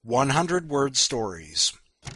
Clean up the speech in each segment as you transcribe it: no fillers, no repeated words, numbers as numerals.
100-word stories.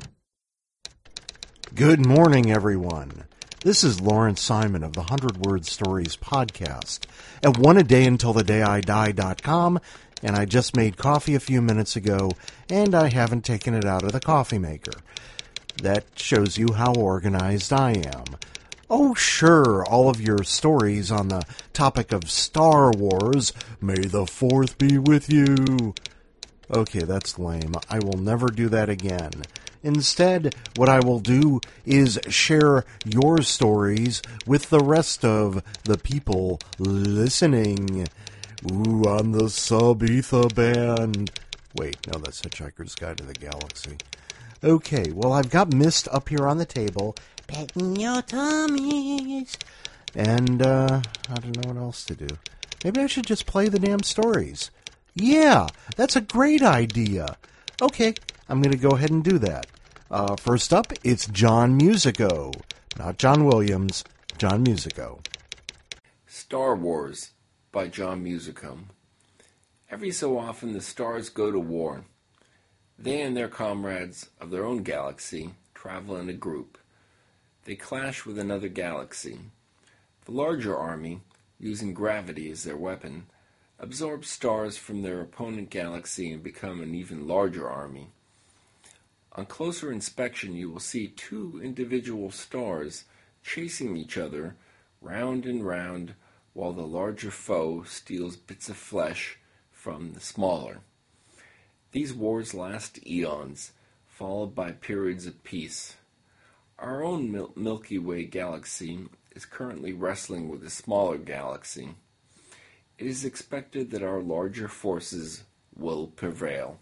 Good morning, everyone. This is Lawrence Simon of the 100-Word Stories podcast at oneadayuntilthedayidie.com, and I just made coffee a few minutes ago, and I haven't taken it out of the coffee maker. That shows you how organized I am. Oh, sure, all of your stories on the topic of Star Wars, may the 4th be with you. Okay, that's lame. I will never do that again. Instead, what I will do is share your stories with the rest of the people listening. Ooh, on the Sub-Etha band. Wait, no, that's Hitchhiker's Guide to the Galaxy. Okay, well, I've got Mist up here on the table, petting your tummies. And, I don't know what else to do. Maybe I should just play the damn stories. Yeah, that's a great idea. Okay, I'm going to go ahead and do that. First up, it's John Musico. Not John Williams, John Musico. Star Wars by John Musico. Every so often the stars go to war. They and their comrades of their own galaxy travel in a group. They clash with another galaxy. The larger army, using gravity as their weapon, absorb stars from their opponent galaxy and become an even larger army. On closer inspection, you will see two individual stars chasing each other round and round while the larger foe steals bits of flesh from the smaller. These wars last eons, followed by periods of peace. Our own Milky Way galaxy is currently wrestling with a smaller galaxy. It is expected that our larger forces will prevail.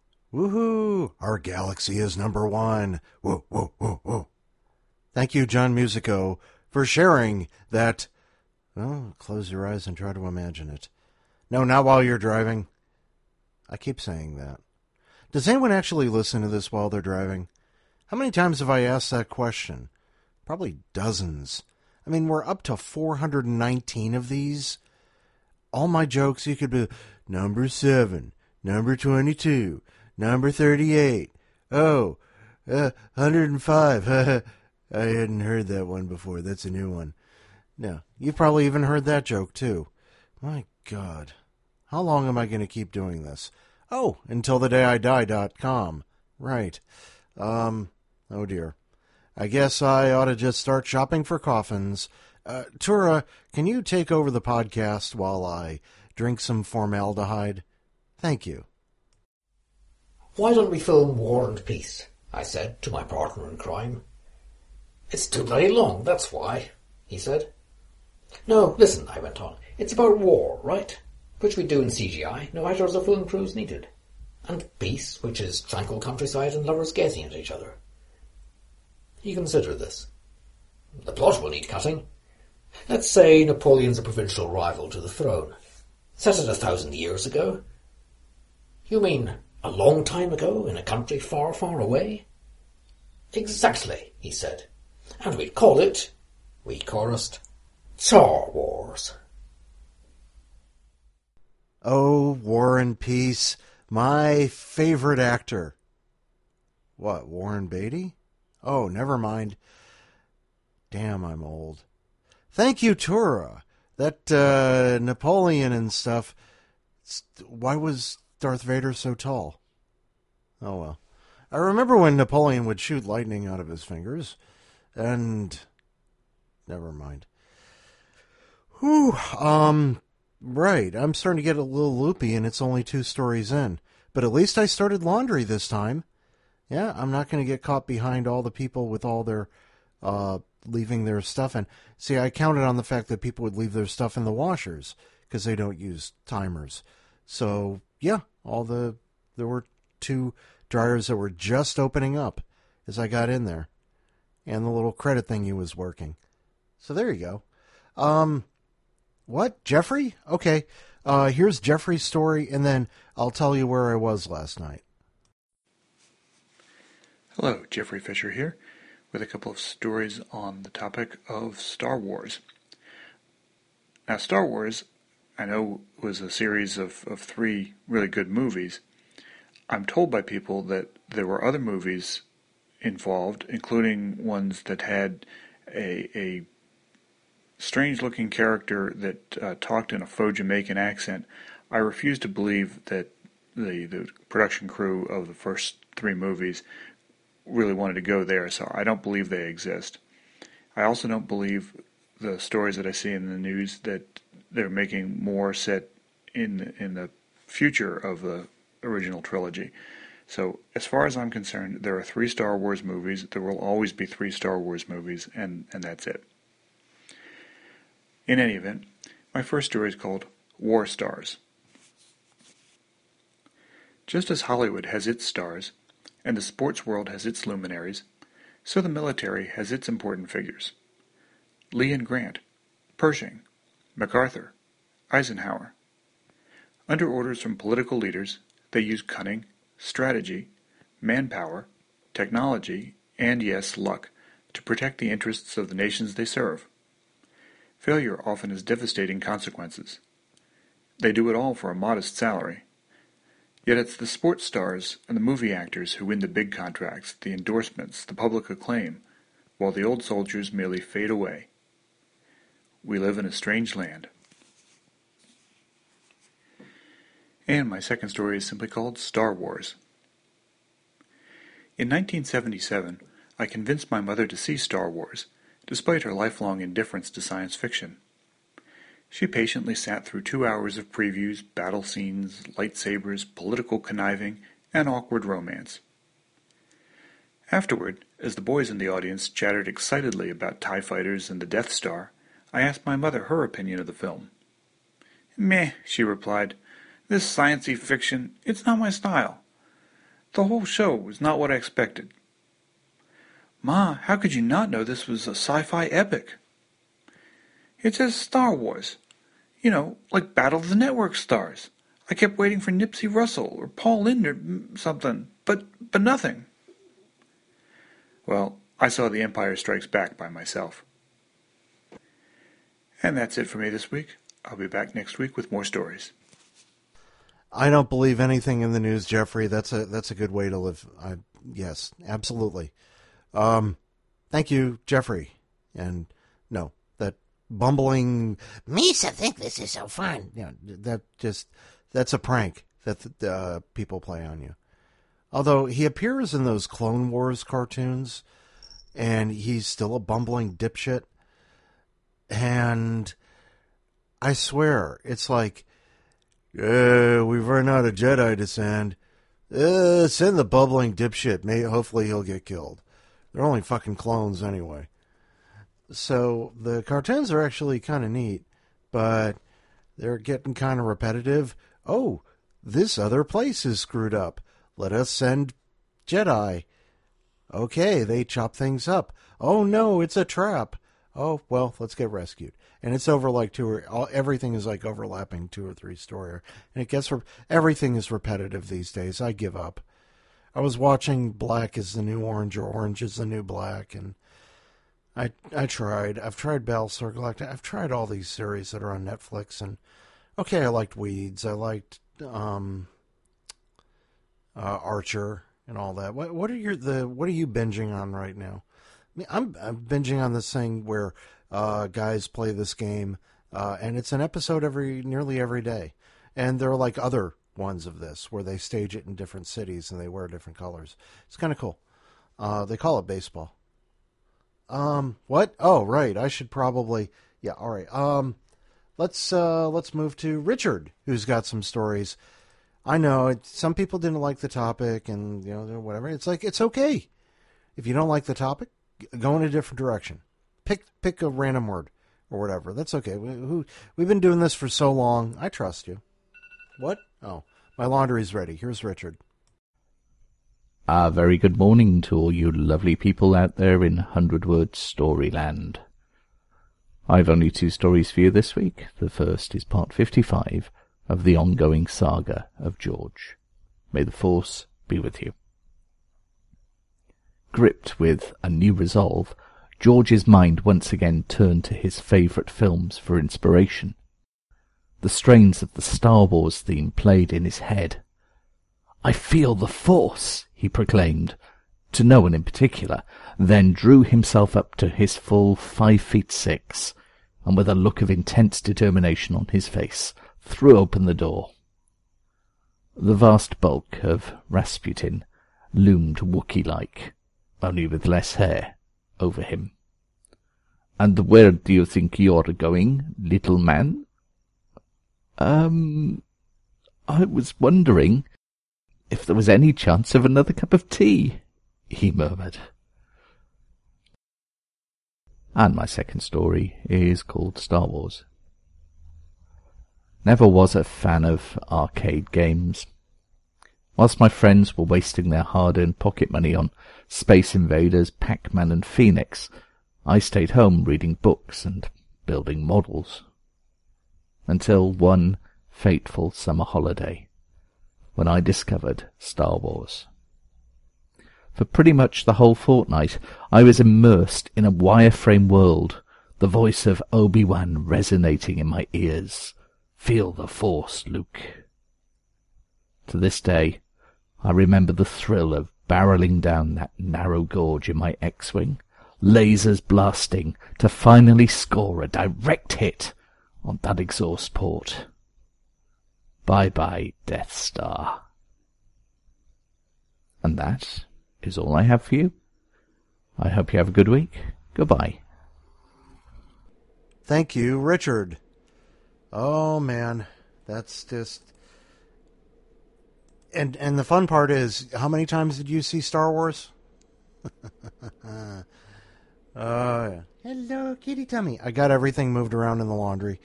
Woohoo! Our galaxy is number one. Whoa, whoa, whoa, whoa. Thank you, John Musico, for sharing that. Well, close your eyes and try to imagine it. No, not while you're driving. I keep saying that. Does anyone actually listen to this while they're driving? How many times have I asked that question? Probably dozens. I mean, we're up to 419 of these. All my jokes, you could be number 7, number 22, number 38. Oh, 105. I hadn't heard that one before. That's a new one. No, you've probably even heard that joke, too. My God. How long am I going to keep doing this? Oh, untilthedayidie.com. Right. Oh, dear. I guess I ought to just start shopping for coffins. Tura, can you take over the podcast while I drink some formaldehyde? Thank you. Why don't we film War and Peace? I said to my partner in crime. It's too bloody long, that's why, he said. No, listen, I went on. It's about war, right? Which we do in CGI, no actors or film crews needed. And peace, which is tranquil countryside and lovers gazing at each other. You consider this. The plot will need cutting. Let's say Napoleon's a provincial rival to the throne. Set it 1,000 years ago. You mean a long time ago in a country far, far away? Exactly, he said. And we'd call it, we chorused, Star Wars. Oh, War and Peace, my favorite actor. What, Warren Beatty? Oh, never mind. Damn, I'm old. Thank you, Tura. That Napoleon and stuff. Why was Darth Vader so tall? Oh, well. I remember when Napoleon would shoot lightning out of his fingers. And never mind. Whew. Right. I'm starting to get a little loopy, and it's only 2 stories in. But at least I started laundry this time. Yeah, I'm not going to get caught behind all the people with all their leaving their stuff in. See, I counted on the fact that people would leave their stuff in the washers because they don't use timers. So, yeah, there were 2 dryers that were just opening up as I got in there. And the little credit thingy was working. So there you go. What? Jeffrey? Okay. Here's Jeffrey's story, and then I'll tell you where I was last night. Hello, Jeffrey Fisher here, with a couple of stories on the topic of Star Wars. Now, Star Wars, I know, was a series of 3 really good movies. I'm told by people that there were other movies involved, including ones that had a strange-looking character that talked in a faux Jamaican accent. I refuse to believe that the production crew of the first 3 movies really wanted to go there, so I don't believe they exist. I also don't believe the stories that I see in the news that they're making more set in the future of the original trilogy. So, as far as I'm concerned, there are 3 Star Wars movies. There will always be 3 Star Wars movies, and that's it. In any event, my first story is called War Stars. Just as Hollywood has its stars, and the sports world has its luminaries, so the military has its important figures. Lee and Grant, Pershing, MacArthur, Eisenhower. Under orders from political leaders, they used cunning, strategy, manpower, technology, and yes, luck, to protect the interests of the nations they serve. Failure often has devastating consequences. They do it all for a modest salary. Yet it's the sports stars and the movie actors who win the big contracts, the endorsements, the public acclaim, while the old soldiers merely fade away. We live in a strange land. And my second story is simply called Star Wars. In 1977, I convinced my mother to see Star Wars, despite her lifelong indifference to science fiction. She patiently sat through 2 hours of previews, battle scenes, lightsabers, political conniving, and awkward romance. Afterward, as the boys in the audience chattered excitedly about TIE fighters and the Death Star, I asked my mother her opinion of the film. "Meh," she replied. "This science-y fiction, it's not my style. The whole show was not what I expected." "Ma, how could you not know this was a sci-fi epic?" "It says Star Wars. You know, like Battle of the Network stars. I kept waiting for Nipsey Russell or Paul Lynde or something, but nothing." Well, I saw The Empire Strikes Back by myself. And that's it for me this week. I'll be back next week with more stories. I don't believe anything in the news, Jeffrey. That's a good way to live. Yes, absolutely. Thank you, Jeffrey. And no, that bumbling Misa think this is so fun. Yeah, that's a prank that people play on you. Although he appears in those Clone Wars cartoons, and he's still a bumbling dipshit. And I swear, it's like, we've run out of Jedi to send. Send the bubbling dipshit. Hopefully he'll get killed. They're only fucking clones anyway. So the cartoons are actually kind of neat, but they're getting kind of repetitive. Oh, this other place is screwed up. Let us send Jedi. Okay, they chop things up. Oh no, it's a trap. Oh, well, let's get rescued. And it's over like everything is like overlapping 2 or 3 story. And it gets, everything is repetitive these days. I give up. I was watching Black is the New Orange or Orange is the New Black. And I tried. I've tried Battlestar Galactica. I've tried all these series that are on Netflix. And okay, I liked Weeds. I liked Archer and all that. What are you binging on right now? I'm binging on this thing where guys play this game, and it's an episode nearly every day. And there are like other ones of this where they stage it in different cities and they wear different colors. It's kind of cool. They call it baseball. What? Oh, right. I should probably. Yeah. All right. Let's move to Richard, who's got some stories. I know some people didn't like the topic, and whatever. It's like it's okay if you don't like the topic. Go in a different direction. Pick a random word or whatever. That's okay. We've been doing this for so long. I trust you. What? Oh, my laundry's ready. Here's Richard. Very good morning to all you lovely people out there in 100-word Storyland. I've only 2 stories for you this week. The first is part 55 of the ongoing saga of George. May the Force be with you. Gripped with a new resolve, George's mind once again turned to his favourite films for inspiration. The strains of the Star Wars theme played in his head. "I feel the Force," he proclaimed, to no one in particular, then drew himself up to his full 5'6", and with a look of intense determination on his face, threw open the door. The vast bulk of Rasputin loomed Wookiee-like, only with less hair, over him. "And where do you think you're going, little man?" I was wondering if there was any chance of another cup of tea," he murmured. And my second story is called Star Wars. Never was a fan of arcade games. Whilst my friends were wasting their hard-earned pocket money on Space Invaders, Pac-Man and Phoenix, I stayed home reading books and building models. Until one fateful summer holiday, when I discovered Star Wars. For pretty much the whole fortnight, I was immersed in a wireframe world, the voice of Obi-Wan resonating in my ears. "Feel the Force, Luke." To this day, I remember the thrill of barreling down that narrow gorge in my X-Wing, lasers blasting to finally score a direct hit on that exhaust port. Bye-bye, Death Star. And that is all I have for you. I hope you have a good week. Goodbye. Thank you, Richard. Oh, man. That's just... And the fun part is, how many times did you see Star Wars? Yeah. Hello, kitty tummy. I got everything moved around in the laundry.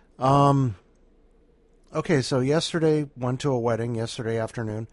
Okay, so yesterday, went to a wedding yesterday afternoon.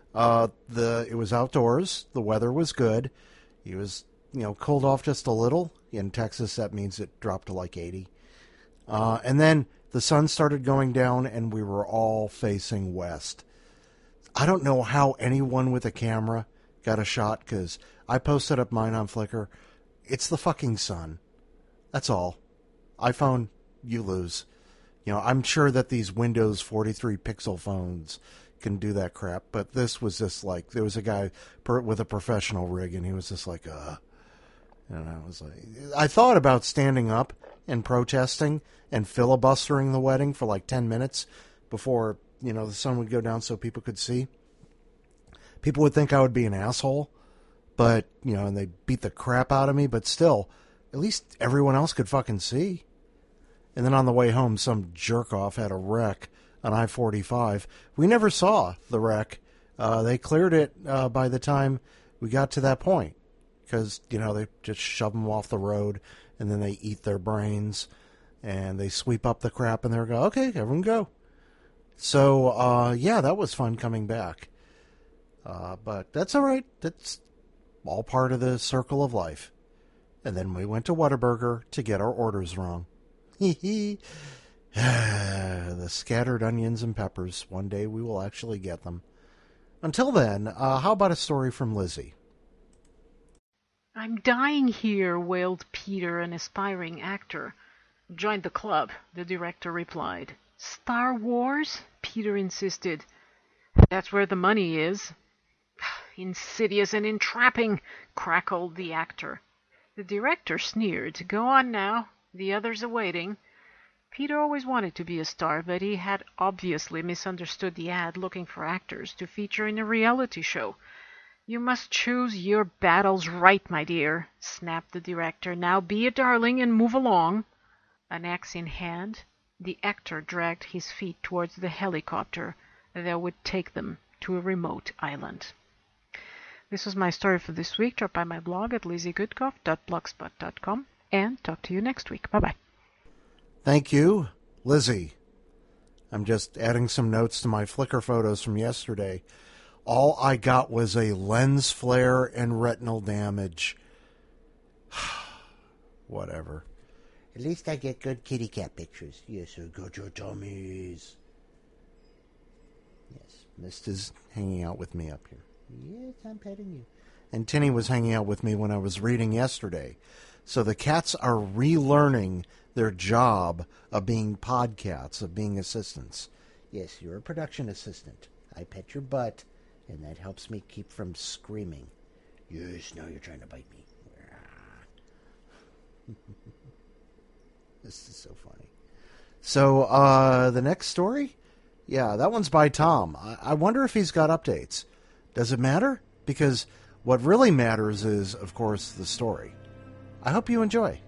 It was outdoors. The weather was good. It was, cooled off just a little. In Texas, that means it dropped to like 80. And then the sun started going down, and we were all facing west. I don't know how anyone with a camera got a shot, because I posted up mine on Flickr. It's the fucking sun. That's all. iPhone, you lose. I'm sure that these Windows 43 Pixel phones can do that crap, but this was just like, there was a guy with a professional rig, and he was just like, and I was like, I thought about standing up and protesting and filibustering the wedding for like 10 minutes before, the sun would go down so people could see. People would think I would be an asshole, but, and they beat the crap out of me, but still, at least everyone else could fucking see. And then on the way home, some jerk-off had a wreck on I-45. We never saw the wreck. They cleared it by the time we got to that point. Because, they just shove them off the road, and then they eat their brains, and they sweep up the crap, and they go, okay, everyone go. So, yeah, that was fun coming back. But that's all right. That's all part of the circle of life. And then we went to Whataburger to get our orders wrong. The scattered onions and peppers. One day we will actually get them. Until then, how about a story from Lizzie? "I'm dying here," wailed Peter, an aspiring actor. "Join the club," the director replied. "Star Wars?" Peter insisted. "That's where the money is." "Insidious and entrapping," crackled the actor. The director sneered. "Go on now. The others are waiting." Peter always wanted to be a star, but he had obviously misunderstood the ad looking for actors to feature in a reality show. "You must choose your battles right, my dear," snapped the director. "Now be a darling and move along." An axe in hand, the actor dragged his feet towards the helicopter that would take them to a remote island. This was my story for this week. Drop by my blog at lizziegoodcoff.blogspot.com and talk to you next week. Bye-bye. Thank you, Lizzie. I'm just adding some notes to my Flickr photos from yesterday. All I got was a lens flare and retinal damage. Whatever. At least I get good kitty cat pictures. Yes, sir. Good your tummies. Yes, Mist is hanging out with me up here. Yes, I'm petting you. And Tinny was hanging out with me when I was reading yesterday. So the cats are relearning their job of being podcats, of being assistants. Yes, you're a production assistant. I pet your butt, and that helps me keep from screaming. Yes, now you're trying to bite me. This is so funny. So, the next story? Yeah, that one's by Tom. I wonder if he's got updates. Does it matter? Because what really matters is, of course, the story. I hope you enjoy.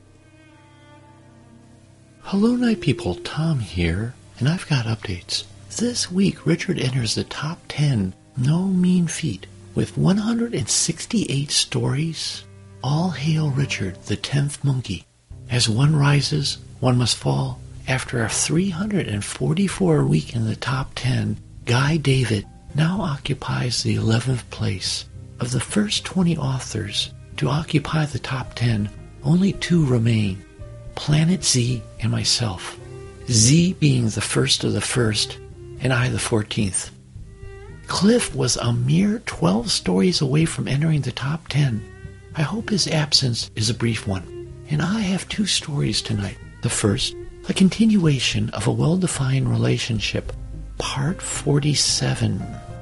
Hello, night people. Tom here, and I've got updates. This week, Richard enters the top 10. No mean feat. With 168 stories, all hail Richard, the 10th monkey. As one rises, one must fall. After a 344 week in the top 10, Guy David now occupies the 11th place. Of the first 20 authors to occupy the top 10, only 2 remain, Planet Z and myself. Z being the first of the first, and I the 14th. Cliff was a mere 12 stories away from entering the top 10. I hope his absence is a brief one. And I have 2 stories tonight. The first, a continuation of a well-defined relationship, part 47.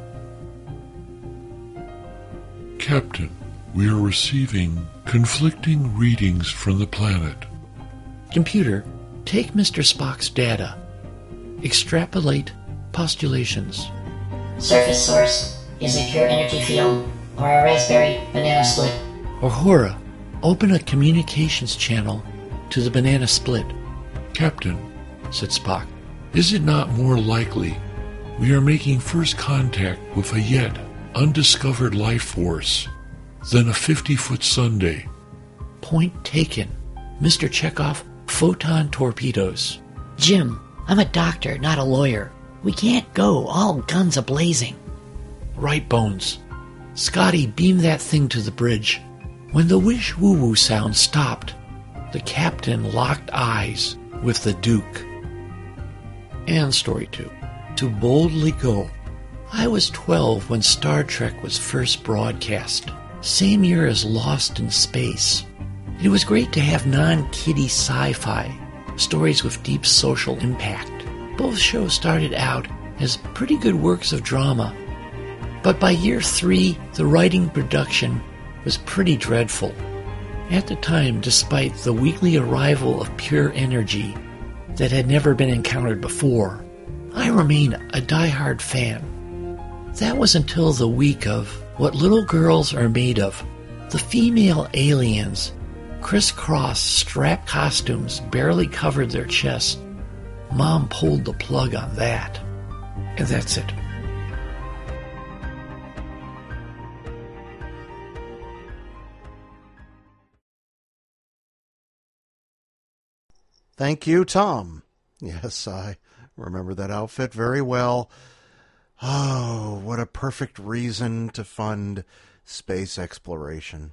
Captain, we are receiving conflicting readings from the planet. Computer, take Mr. Spock's data. Extrapolate postulations. Surface source is a pure energy field or a raspberry banana split. Uhura, open a communications channel to the banana split. Captain, Said Spock. is it not more likely we are making first contact with a yet undiscovered life force than a 50-foot sundae? Point taken. Mr. Chekhov, photon torpedoes. Jim, I'm a doctor, not a lawyer. We can't go all guns a-blazing. Right bones. Scotty, beam that thing to the bridge. When the wish-woo-woo sound stopped, the captain locked eyes with the Duke. And story 2. To boldly go. I was 12 when Star Trek was first broadcast, same year as Lost in Space. It was great to have non-kiddie sci-fi, stories with deep social impact. Both shows started out as pretty good works of drama, but by year 3, the writing production was pretty dreadful. At the time, despite the weekly arrival of pure energy that had never been encountered before, I remained a die-hard fan. That was until the week of What Little Girls Are Made Of. The female aliens, crisscross strap costumes barely covered their chests. Mom pulled the plug on that. And that's it. Thank you, Tom. Yes, I remember that outfit very well. Oh, what a perfect reason to fund space exploration.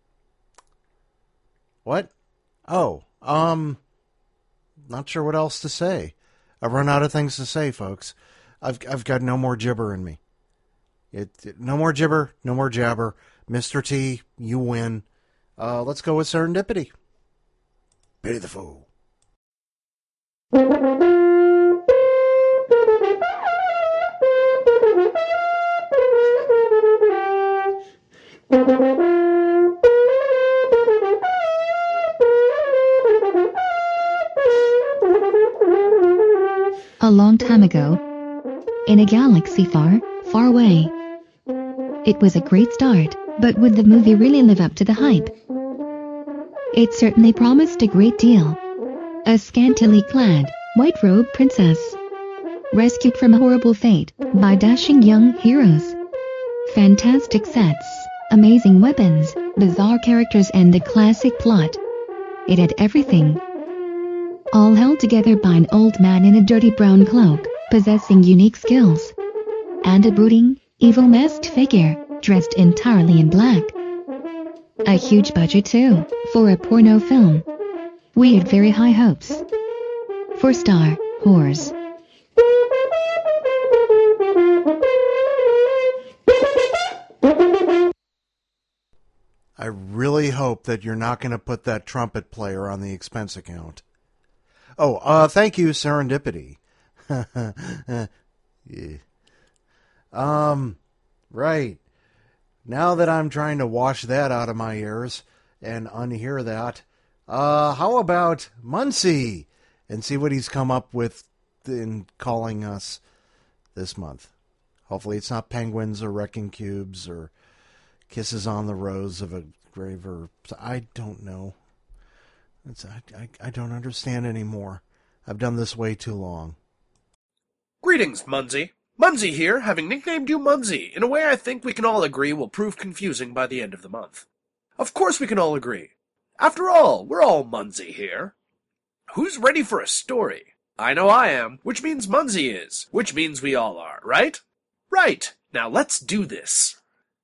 What? Oh, not sure what else to say. I've run out of things to say, folks. I've got no more gibber in me. No more gibber, no more jabber. Mr. T, you win. Let's go with serendipity. Pity the fool. A long time ago, in a galaxy far, far away. It was a great start, but would the movie really live up to the hype? It certainly promised a great deal. A scantily clad, white-robed princess, rescued from a horrible fate by dashing young heroes. Fantastic sets, amazing weapons, bizarre characters, and the classic plot. It had everything. All held together by an old man in a dirty brown cloak, possessing unique skills. And a brooding, evil-masked figure, dressed entirely in black. A huge budget too, for a porno film. We had very high hopes. For Star Wars. I really hope that you're not going to put that trumpet player on the expense account. Oh, thank you, Serendipity. Yeah. Right. Now that I'm trying to wash that out of my ears and unhear that, how about Muncie? And see what he's come up with in calling us this month. Hopefully it's not penguins or wrecking cubes or kisses on the rose of a grave or... I don't know. I don't understand anymore. I've done this way too long. Greetings, Munsey. Munsey here, having nicknamed you Munsey, in a way I think we can all agree will prove confusing by the end of the month. Of course we can all agree. After all, we're all Munsey here. Who's ready for a story? I know I am, which means Munsey is, which means we all are, right? Right. Now let's do this.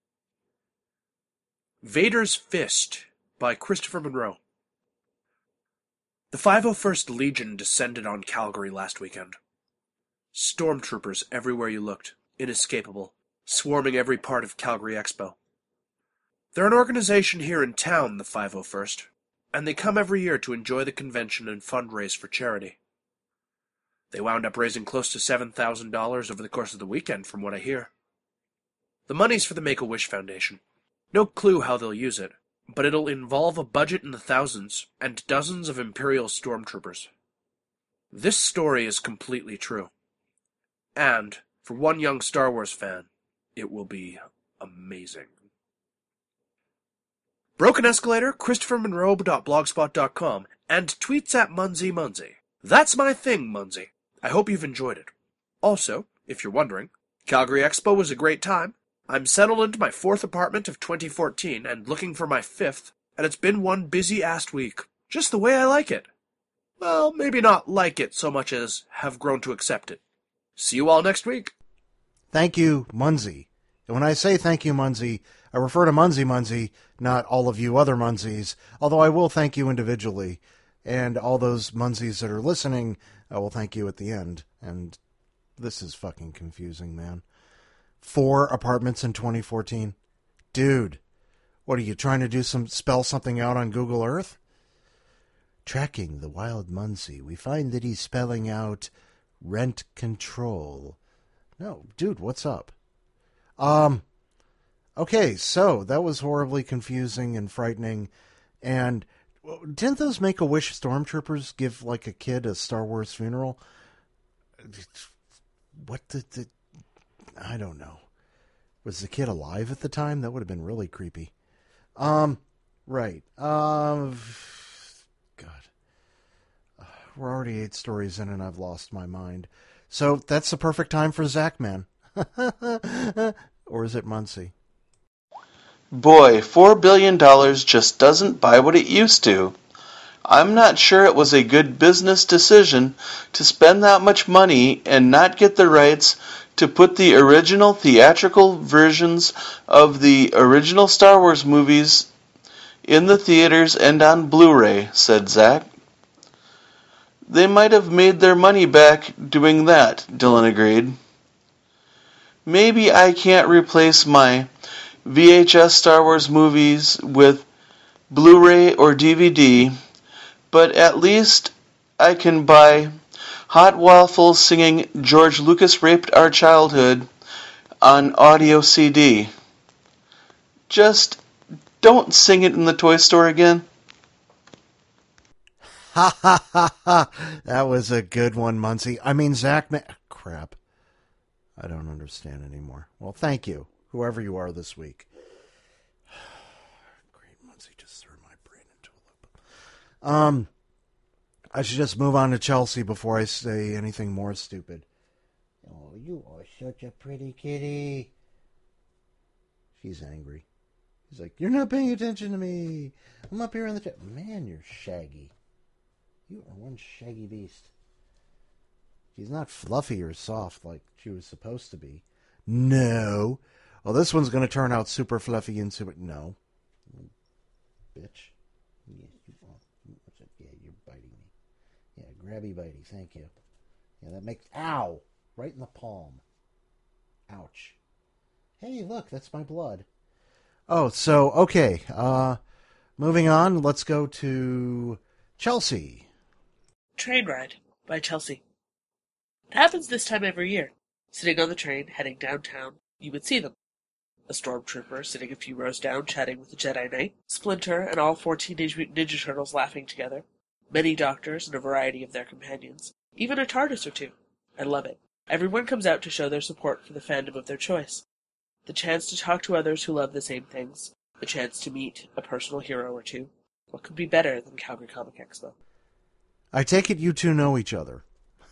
Vader's Fist by Christopher Monroe. The 501st Legion descended on Calgary last weekend. Stormtroopers everywhere you looked, inescapable, swarming every part of Calgary Expo. They're an organization here in town, the 501st, and they come every year to enjoy the convention and fundraise for charity. They wound up raising close to $7,000 over the course of the weekend, from what I hear. The money's for the Make-A-Wish Foundation. No clue how they'll use it, but it'll involve a budget in the thousands and dozens of Imperial stormtroopers. This story is completely true. And, for one young Star Wars fan, it will be amazing. Broken Escalator, ChristopherMonroe.blogspot.com, and tweets at Munsey. That's my thing, Munsey. I hope you've enjoyed it. Also, if you're wondering, Calgary Expo was a great time. I'm settled into my 4th apartment of 2014 and looking for my 5th, and it's been one busy-ass week. Just the way I like it. Well, maybe not like it so much as have grown to accept it. See you all next week. Thank you, Munsey. And when I say thank you, Munsey, I refer to Munsey, not all of you other Munseys, although I will thank you individually. And all those Munseys that are listening, I will thank you at the end. And this is fucking confusing, man. 4 apartments in 2014? Dude, what are you trying to do? Spell something out on Google Earth? Tracking the wild Munsey, we find that he's spelling out rent control. No, dude, what's up? Okay, so that was horribly confusing and frightening. And didn't those Make-A-Wish stormtroopers give like a kid a Star Wars funeral? What the I don't know. Was the kid alive at the time? That would have been really creepy. Right. God. We're already 8 stories in and I've lost my mind. So that's the perfect time for Zach Man. Or is it Muncie? Boy, $4 billion just doesn't buy what it used to. I'm not sure it was a good business decision to spend that much money and not get the rights to put the original theatrical versions of the original Star Wars movies in the theaters and on Blu-ray, said Zach. They might have made their money back doing that, Dylan agreed. Maybe I can't replace my VHS Star Wars movies with Blu-ray or DVD, but at least I can buy Hot Waffles singing George Lucas Raped Our Childhood on audio CD. Just don't sing it in the toy store again. Ha ha ha ha. That was a good one, Muncie. I mean, Zach. Crap. I don't understand anymore. Well, thank you, whoever you are this week. Great, Muncie just threw my brain into a loop. I should just move on to Chelsea before I say anything more stupid. Oh, you are such a pretty kitty. She's angry. She's like, you're not paying attention to me. I'm up here in the chat. Man, you're shaggy. You are one shaggy beast. She's not fluffy or soft like she was supposed to be. No. Well, this one's going to turn out super fluffy and super... No. Bitch. Yeah, you're biting me. Yeah, grabby bitey. Thank you. Yeah, that makes... Ow! Right in the palm. Ouch. Hey, look, that's my blood. Oh, so, okay. Moving on, let's go to Chelsea. Train Ride by Chelsea. It happens this time every year. Sitting on the train, heading downtown, you would see them. a stormtrooper sitting a few rows down chatting with a Jedi Knight, Splinter and all 4 Teenage Mutant Ninja Turtles laughing together, many doctors and a variety of their companions, even a TARDIS or two. I love it. Everyone comes out to show their support for the fandom of their choice. The chance to talk to others who love the same things, the chance to meet a personal hero or two. What could be better than Calgary Comic Expo? I take it you two know each other.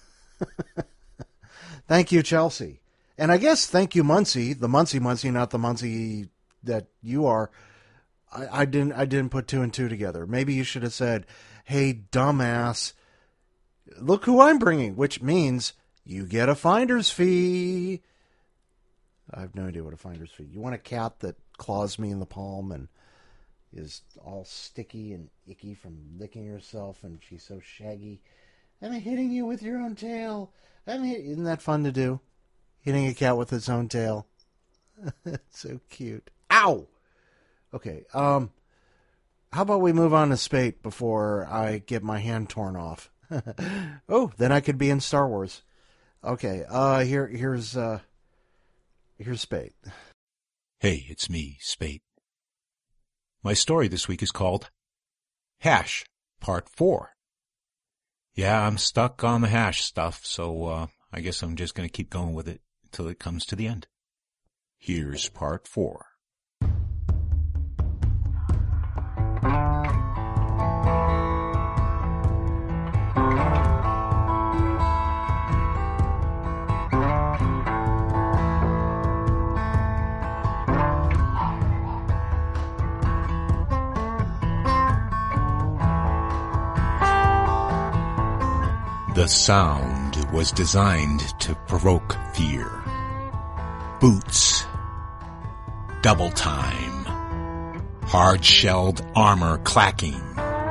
Thank you, Chelsea. And I guess thank you, Muncie. The Muncie, not the Muncie that you are. I didn't put 2 and 2 together. Maybe you should have said, hey, dumbass, look who I'm bringing, which means you get a finder's fee. I have no idea what a finder's fee. You want a cat that claws me in the palm and is all sticky and icky from licking herself, and she's so shaggy. I'm hitting you with your own tail. Isn't that fun to do? Hitting a cat with its own tail. So cute. Ow! Okay, how about we move on to Spate before I get my hand torn off? Oh, then I could be in Star Wars. Okay, here's Spate. Hey, it's me, Spate. My story this week is called Hash, Part 4. Yeah, I'm stuck on the hash stuff, so I guess I'm just going to keep going with it until it comes to the end. Here's Part 4. The sound was designed to provoke fear. Boots. Double time. Hard-shelled armor clacking.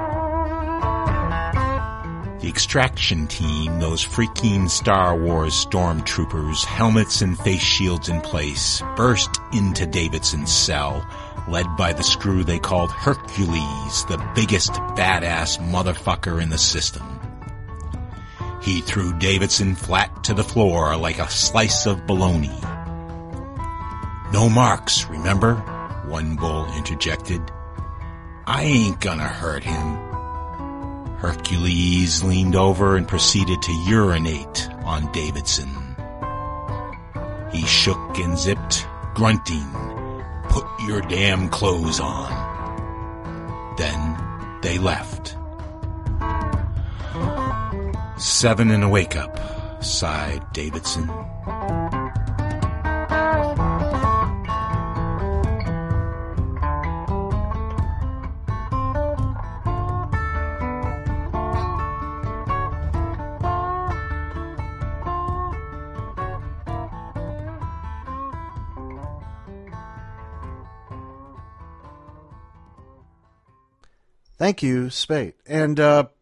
The extraction team, those freaking Star Wars stormtroopers, helmets and face shields in place, burst into Davidson's cell, led by the screw they called Hercules, the biggest badass motherfucker in the system. He threw Davidson flat to the floor like a slice of bologna. No marks, remember? One bull interjected. I ain't gonna hurt him. Hercules leaned over and proceeded to urinate on Davidson. He shook and zipped, grunting, "Put your damn clothes on." Then they left. 7 and a wake-up, sighed Davidson. Thank you, Spate. And,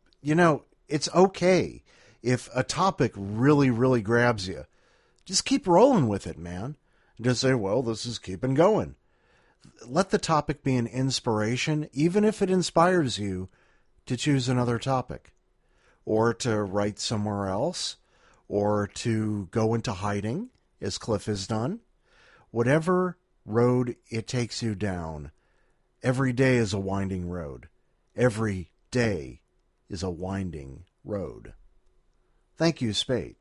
it's okay if a topic really, really grabs you. Just keep rolling with it, man. Just say, well, this is keeping going. Let the topic be an inspiration, even if it inspires you to choose another topic, or to write somewhere else, or to go into hiding, as Cliff has done. Whatever road it takes you down, every day is a winding road. Every day is a winding road. Thank you, Spate.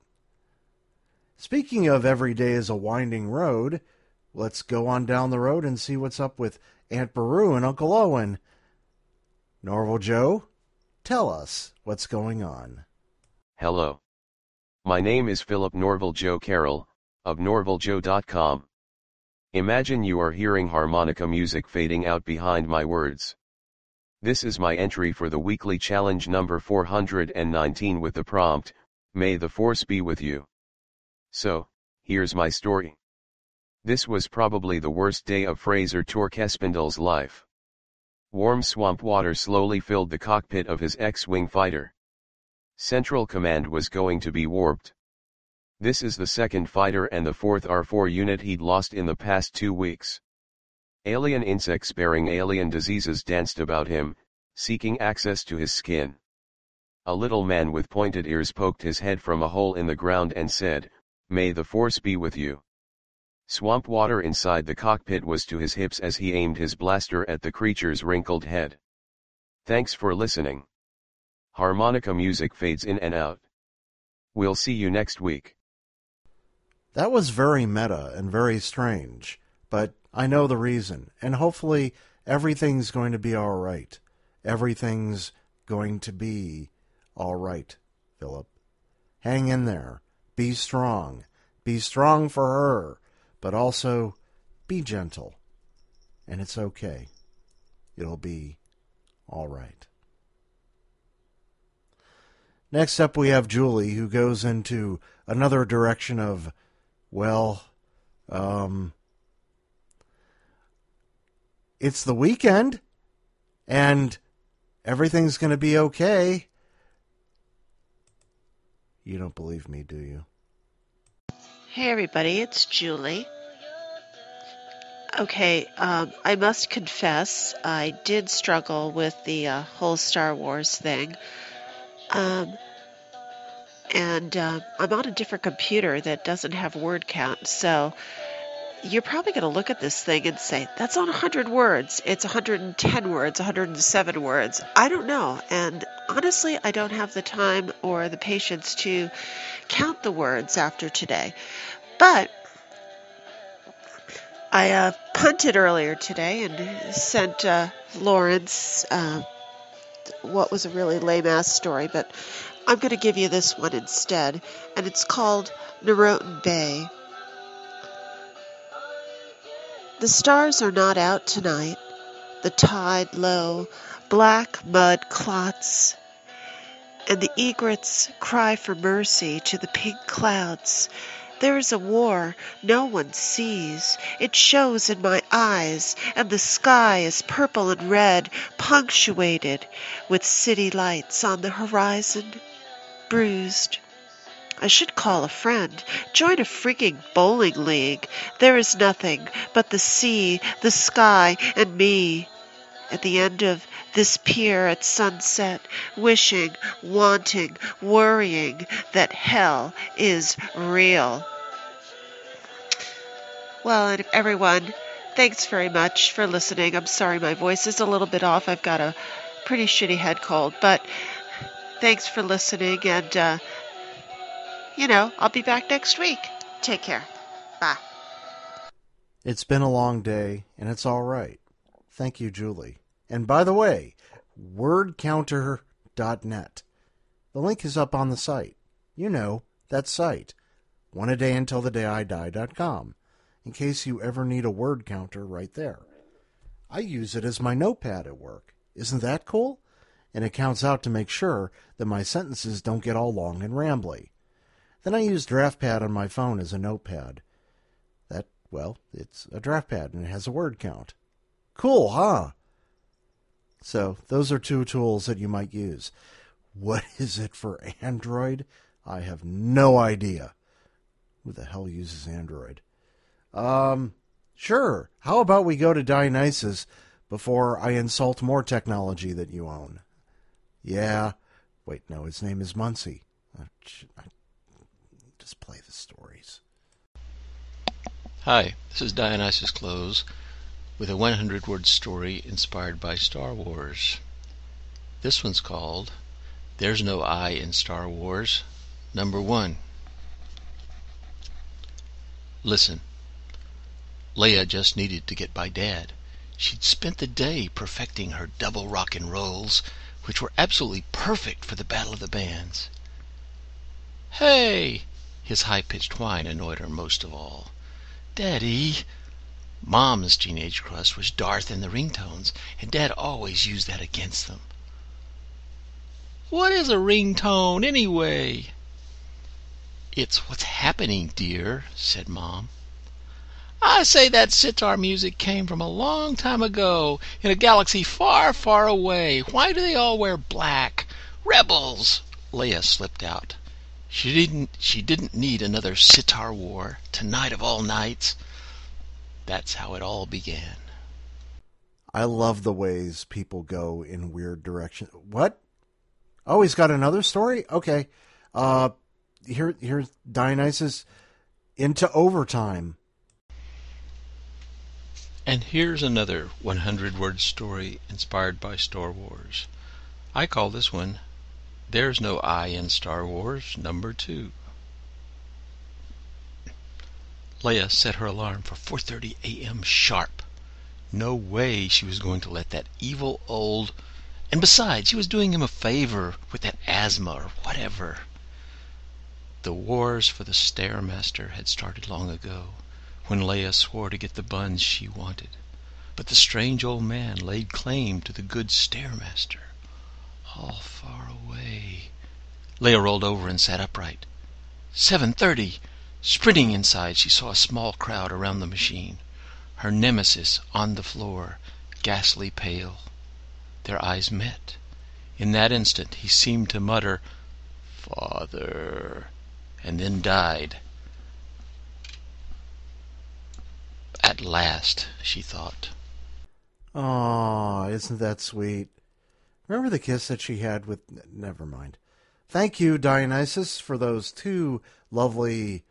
Speaking of every day is a winding road, let's go on down the road and see what's up with Aunt Beru and Uncle Owen. Norval Joe, tell us what's going on. Hello. My name is Philip Norval Joe Carroll, of NorvalJoe.com. Imagine you are hearing harmonica music fading out behind my words. This is my entry for the weekly challenge number 419 with the prompt, May the Force be with you. So, here's my story. This was probably the worst day of Fraser Torquespindle's life. Warm swamp water slowly filled the cockpit of his X-Wing fighter. Central Command was going to be warped. This is the second fighter and the fourth R4 unit he'd lost in the past 2 weeks. Alien insects bearing alien diseases danced about him, seeking access to his skin. A little man with pointed ears poked his head from a hole in the ground and said, May the Force be with you. Swamp water inside the cockpit was to his hips as he aimed his blaster at the creature's wrinkled head. Thanks for listening. Harmonica music fades in and out. We'll see you next week. That was very meta and very strange, but I know the reason, and hopefully everything's going to be all right. Everything's going to be all right, Philip. Hang in there. Be strong. Be strong for her, but also be gentle. And it's okay. It'll be all right. Next up we have Julie, who goes into another direction of, it's the weekend, and everything's going to be okay. You don't believe me, do you? Hey everybody, it's Julie. Okay, I must confess, I did struggle with the whole Star Wars thing. I'm on a different computer that doesn't have word count, so you're probably going to look at this thing and say, that's on 100 words. It's 110 words, 107 words. I don't know, and honestly, I don't have the time or the patience to count the words after today. But I punted earlier today and sent Lawrence what was a really lame-ass story, but I'm going to give you this one instead, and it's called Norotan Bay. The stars are not out tonight, the tide low, black mud clots, and the egrets cry for mercy to the pink clouds. There is a war no one sees. It shows in my eyes, and the sky is purple and red, punctuated with city lights on the horizon. Bruised. I should call a friend. Join a freaking bowling league. There is nothing but the sea, the sky, and me. At the end of this pier at sunset, wishing, wanting, worrying that hell is real. Well, and everyone, thanks very much for listening. I'm sorry my voice is a little bit off. I've got a pretty shitty head cold, but thanks for listening, and I'll be back next week. Take care. Bye. It's been a long day, and it's all right. Thank you, Julie. And by the way, wordcounter.net. The link is up on the site. You know, that site. oneadayuntilthedayidie.com. In case you ever need a word counter right there. I use it as my notepad at work. Isn't that cool? And it counts out to make sure that my sentences don't get all long and rambly. Then I use DraftPad on my phone as a notepad. It's a DraftPad and it has a word count. Cool, huh? So, those are two tools that you might use. What is it for Android? I have no idea. Who the hell uses Android? Sure. How about we go to Dionysus before I insult more technology that you own? Yeah. Wait, no, his name is Muncie. Just play the stories. Hi, this is Dionysus Close with a 100-word story inspired by Star Wars. This one's called There's No I in Star Wars, Number 1. Listen. Leia just needed to get by Dad. She'd spent the day perfecting her double rock and rolls, which were absolutely perfect for the Battle of the Bands. Hey! His high-pitched whine annoyed her most of all. Daddy! Mom's teenage crush was Darth in the ringtones, and Dad always used that against them. What is a ringtone, anyway? It's what's happening, dear, said Mom. I say that sitar music came from a long time ago, in a galaxy far, far away. Why do they all wear black? Rebels! Leia slipped out. She didn't need another sitar war, tonight of all nights. That's how it all began. I love the ways people go in weird directions. What? Oh, he's got another story? Okay. Here's Dionysus into overtime. And here's another 100-word story inspired by Star Wars. I call this one, There's No I in Star Wars, number 2. Leia set her alarm for 4:30 a.m. sharp. No way she was going to let that evil old... And besides, she was doing him a favor with that asthma or whatever. The wars for the Stairmaster had started long ago, when Leia swore to get the buns she wanted. But the strange old man laid claim to the good Stairmaster, all far away. Leia rolled over and sat upright. 7:30! Sprinting inside, she saw a small crowd around the machine. Her nemesis on the floor, ghastly pale. Their eyes met. In that instant, he seemed to mutter, "Father," and then died. At last, she thought. Aw, isn't that sweet? Remember the kiss that she had with... Never mind. Thank you, Dionysus, for those two lovely...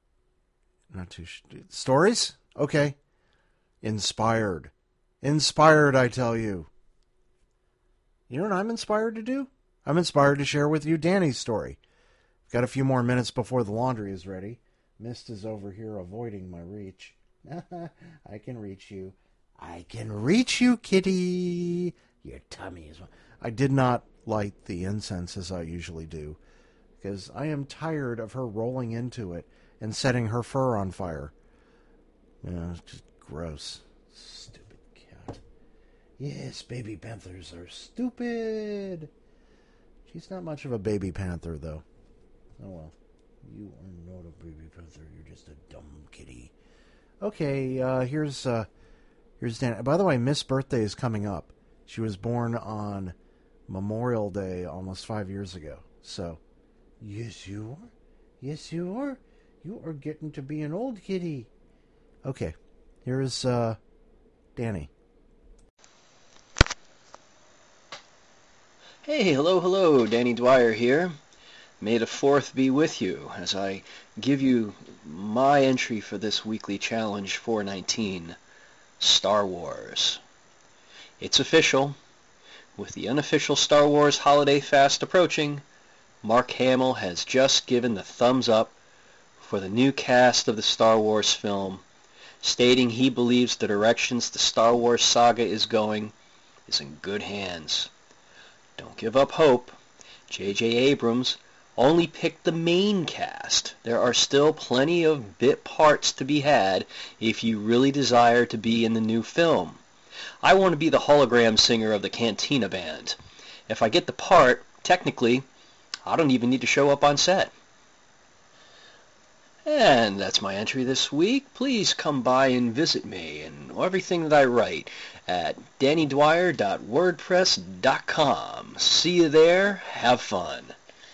stories? Okay. Inspired. Inspired, I tell you. You know what I'm inspired to do? I'm inspired to share with you Danny's story. Got a few more minutes before the laundry is ready. Mist is over here avoiding my reach. I can reach you. I can reach you, kitty. Your tummy is... I did not light the incense as I usually do, because I am tired of her rolling into it and setting her fur on fire. It's just gross. Stupid cat. Yes, baby panthers are stupid. She's not much of a baby panther, though. Oh well. You are not a baby panther. You're just a dumb kitty. Okay, here's Dan. By the way, Miss' birthday is coming up. She was born on Memorial Day almost 5 years ago. So, yes, you are. Yes, you are. You are getting to be an old kitty. Okay, here's Danny. Hey, hello, Danny Dwyer here. May the 4th be with you as I give you my entry for this weekly challenge 419, Star Wars. It's official. With the unofficial Star Wars holiday fast approaching, Mark Hamill has just given the thumbs up for the new cast of the Star Wars film, stating he believes the directions the Star Wars saga is going is in good hands. Don't give up hope. J.J. Abrams only picked the main cast. There are still plenty of bit parts to be had if you really desire to be in the new film. I want to be the hologram singer of the Cantina Band. If I get the part, technically, I don't even need to show up on set. And that's my entry this week. Please come by and visit me and everything that I write at dannydwyer.wordpress.com. See you there. Have fun.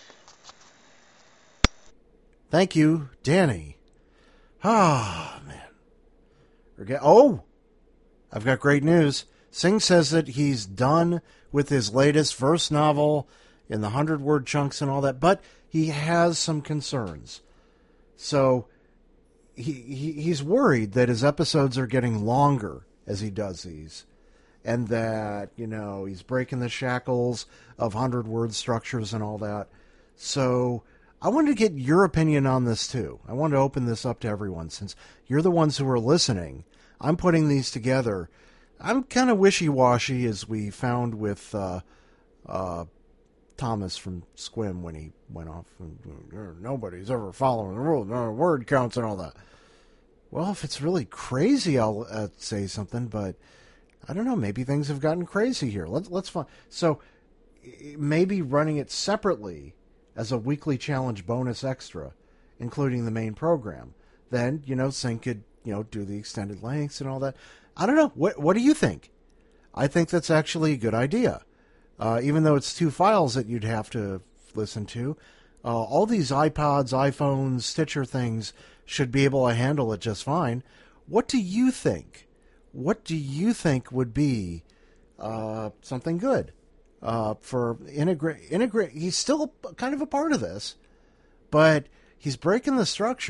Thank you, Danny. Ah, man. Oh, I've got great news. Singh says that he's done with his latest verse novel in the 100-word chunks and all that, but he has some concerns. So he's worried that his episodes are getting longer as he does these, and that, he's breaking the shackles of 100-word structures and all that. So I wanted to get your opinion on this too. I wanted to open this up to everyone, since you're the ones who are listening. I'm putting these together. I'm kind of wishy-washy, as we found with Thomas from Squim when he went off. Nobody's ever following the rules. No word counts and all that. Well, if it's really crazy, I'll say something, but I don't know. Maybe things have gotten crazy here. Let's find. So maybe running it separately as a weekly challenge bonus extra, including the main program. Then, Sync could, do the extended lengths and all that. I don't know. What do you think? I think that's actually a good idea. Even though it's 2 files that you'd have to listen to, all these iPods, iPhones, Stitcher things should be able to handle it just fine. What do you think? What do you think would be something good for integrate? He's still kind of a part of this, but he's breaking the structure.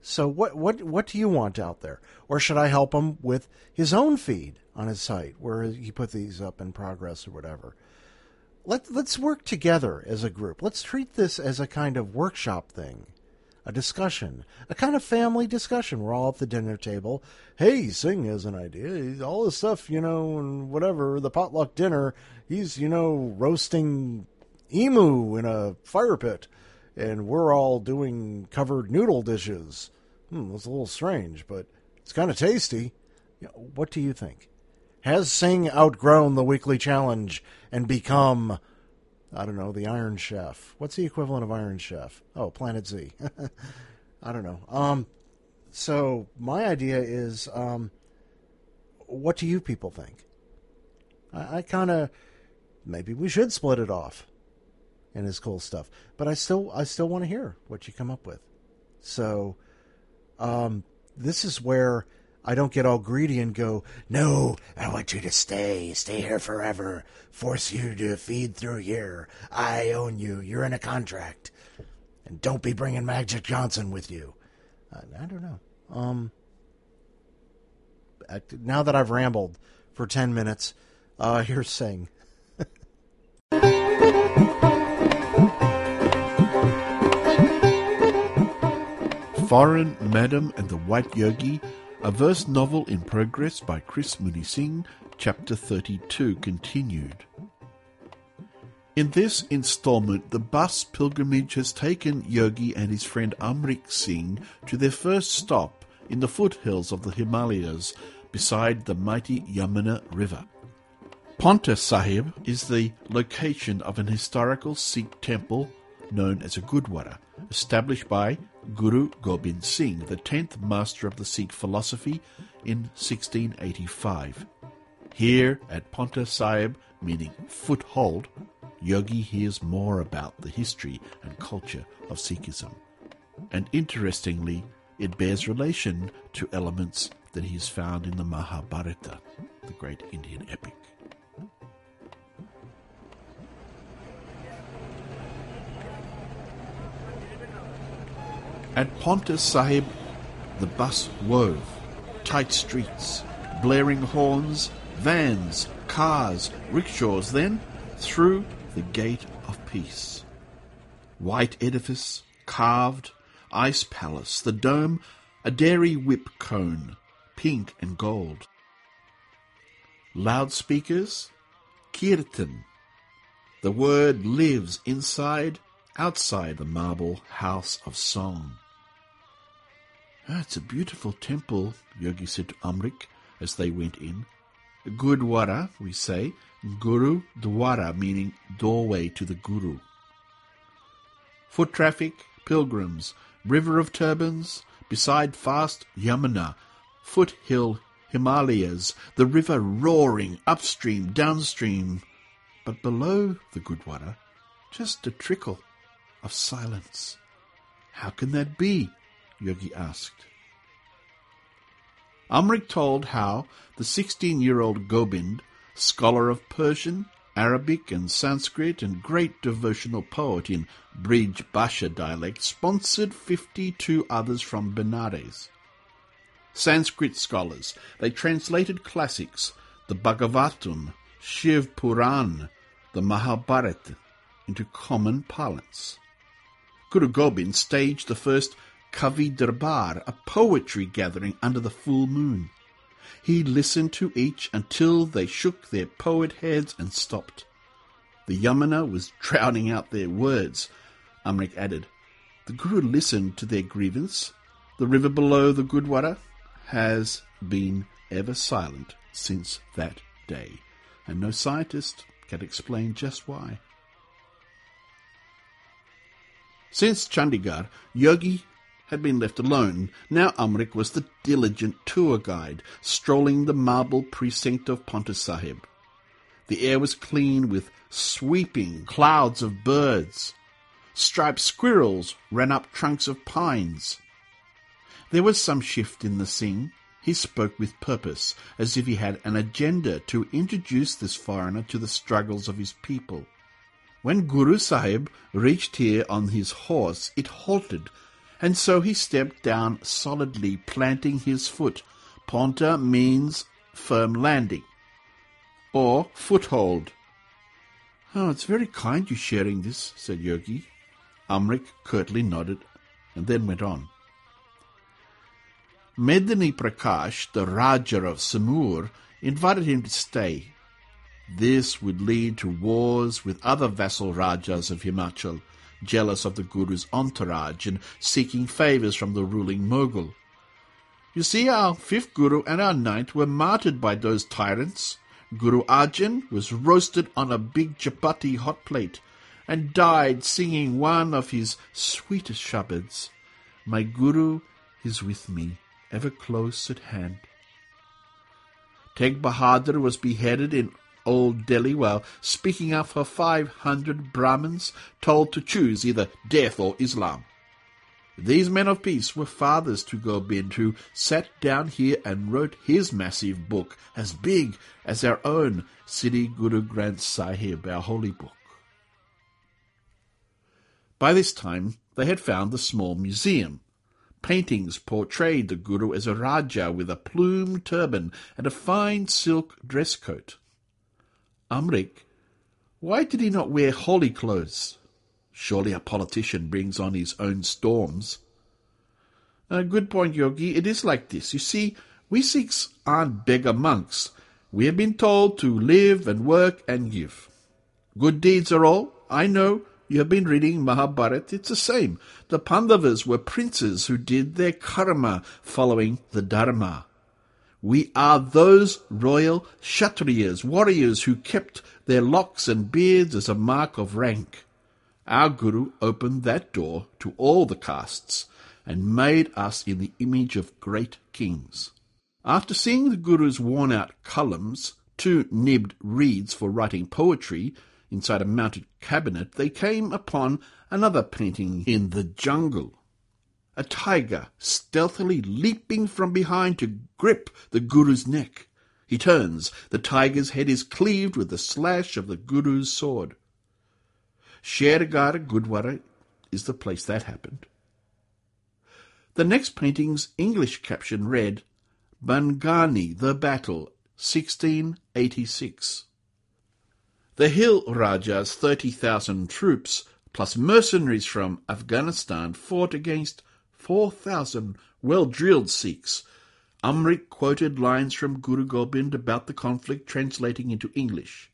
So what do you want out there? Or should I help him with his own feed on his site where he put these up in progress or whatever? Let's work together as a group. Let's treat this as a kind of workshop thing, a discussion, a kind of family discussion. We're all at the dinner table. Hey, Sing has an idea. All this stuff, and whatever, the potluck dinner, he's, roasting emu in a fire pit, and we're all doing covered noodle dishes. It's a little strange, but it's kind of tasty. What do you think? Has Sing outgrown the weekly challenge and become, I don't know, the Iron Chef? What's the equivalent of Iron Chef? Oh, Planet Z. I don't know. So my idea is, what do you people think? I kind of, maybe we should split it off and his cool stuff. But I still want to hear what you come up with. So this is where I don't get all greedy and go, no, I want you to stay here forever, force you to feed through here. I own you. You're in a contract. And don't be bringing Magic Johnson with you. I don't know. Now that I've rambled for 10 minutes, here's Sing. Foreign Madam and the White Yogi, a verse novel in progress by Chris Mooney Singh, Chapter 32, continued. In this installment, the bus pilgrimage has taken Yogi and his friend Amrik Singh to their first stop in the foothills of the Himalayas beside the mighty Yamuna River. Ponta Sahib is the location of an historical Sikh temple known as a Gurdwara, established by Guru Gobind Singh, the 10th master of the Sikh philosophy, in 1685. Here at Ponta Sahib, meaning foothold, Yogi hears more about the history and culture of Sikhism. And interestingly, it bears relation to elements that he has found in the Mahabharata, the great Indian epic. At Ponta Sahib, the bus wove. Tight streets, blaring horns, vans, cars, rickshaws, then through the Gate of Peace. White edifice, carved, ice palace, the dome, a dairy whip cone, pink and gold. Loudspeakers, kirtan. The word lives inside, outside the marble house of song. It's a beautiful temple, Yogi said to Amrik as they went in. Gurdwara, we say, Guru Dwara, meaning doorway to the Guru. Foot traffic, pilgrims, river of turbans, beside fast Yamuna, foothill Himalayas, the river roaring upstream, downstream, but below the Gurdwara, just a trickle of silence. How can that be? Yogi asked. Amrik told how the 16-year-old Gobind, scholar of Persian, Arabic and Sanskrit and great devotional poet in Brij Bhasha dialect, sponsored 52 others from Benares. Sanskrit scholars, they translated classics, the Bhagavatam, Shiv Puran, the Mahabharata, into common parlance. Guru Gobind staged the first Kavi Darbar, a poetry gathering under the full moon. He listened to each until they shook their poet heads and stopped. The Yamuna was drowning out their words. Amrik added, the Guru listened to their grievance. The river below the Gurdwara has been ever silent since that day, and no scientist can explain just why. Since Chandigarh, Yogi had been left alone. Now Amrik was the diligent tour guide, strolling the marble precinct of Ponta Sahib. The air was clean with sweeping clouds of birds. Striped squirrels ran up trunks of pines. There was some shift in the scene. He spoke with purpose, as if he had an agenda to introduce this foreigner to the struggles of his people. When Guru Sahib reached here on his horse, it halted, and so he stepped down solidly, planting his foot. Ponta means firm landing, or foothold. "Oh, it's very kind you sharing this," said Yogi. Amrik curtly nodded, and then went on. Medani Prakash, the Raja of Samur, invited him to stay. This would lead to wars with other vassal Rajas of Himachal, jealous of the Guru's entourage and seeking favours from the ruling Mughal. "You see, our 5th Guru and our 9th were martyred by those tyrants. Guru Arjan was roasted on a big chapati hot plate and died singing one of his sweetest shabads. My Guru is with me, ever close at hand." Teg Bahadur was beheaded in Old Delhi while speaking up for 500 Brahmins told to choose either death or Islam. These men of peace were fathers to Gobind, who sat down here and wrote his massive book, as big as our own Sri Guru Granth Sahib, our holy book. By this time, they had found the small museum. Paintings portrayed the Guru as a Raja with a plumed turban and a fine silk dress coat. Amrik, why did he not wear holy clothes? Surely a politician brings on his own storms. Good point, Yogi. It is like this. You see, we Sikhs aren't beggar monks. We have been told to live and work and give. Good deeds are all. I know you have been reading Mahabharata. It's the same. The Pandavas were princes who did their karma following the dharma. We are those royal Kshatriyas, warriors who kept their locks and beards as a mark of rank. Our Guru opened that door to all the castes and made us in the image of great kings. After seeing the Guru's worn-out columns, 2 nibbed reeds for writing poetry, inside a mounted cabinet, they came upon another painting in the jungle. A tiger stealthily leaping from behind to grip the Guru's neck. He turns. The tiger's head is cleaved with the slash of the Guru's sword. Shergarh Gurdwara is the place that happened. The next painting's English caption read, Bangani, the Battle, 1686. The Hill Raja's 30,000 troops, plus mercenaries from Afghanistan, fought against 4,000 well-drilled Sikhs. Amrik quoted lines from Guru Gobind about the conflict, translating into English.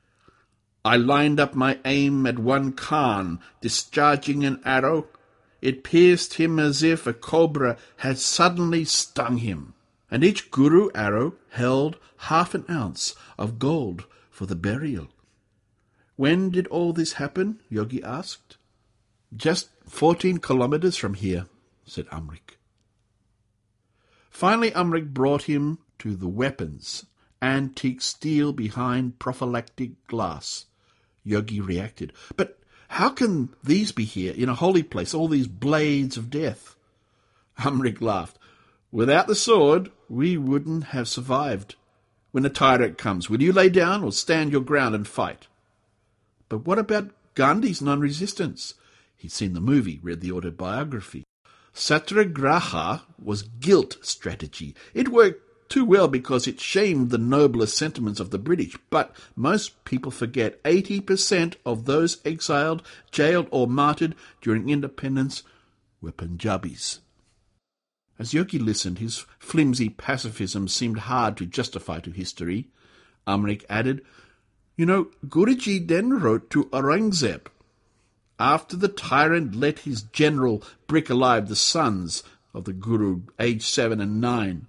I lined up my aim at one Khan, discharging an arrow. It pierced him as if a cobra had suddenly stung him, and each Guru arrow held 1/2 ounce of gold for the burial. When did all this happen? Yogi asked. Just 14 kilometers from here, said Amrik. Finally, Amrik brought him to the weapons, antique steel behind prophylactic glass. Yogi reacted. But how can these be here, in a holy place, all these blades of death? Amrik laughed. Without the sword, we wouldn't have survived. When a tyrant comes, will you lay down or stand your ground and fight? But what about Gandhi's non-resistance? He'd seen the movie, read the autobiography. Satyagraha was guilt strategy. It worked too well because it shamed the noblest sentiments of the British, but most people forget 80% of those exiled, jailed or martyred during independence were Punjabis. As Yogi listened, his flimsy pacifism seemed hard to justify to history. Amrik added, You know, Guruji then wrote to Aurangzeb. After the tyrant let his general brick alive the sons of the Guru, aged 7 and 9.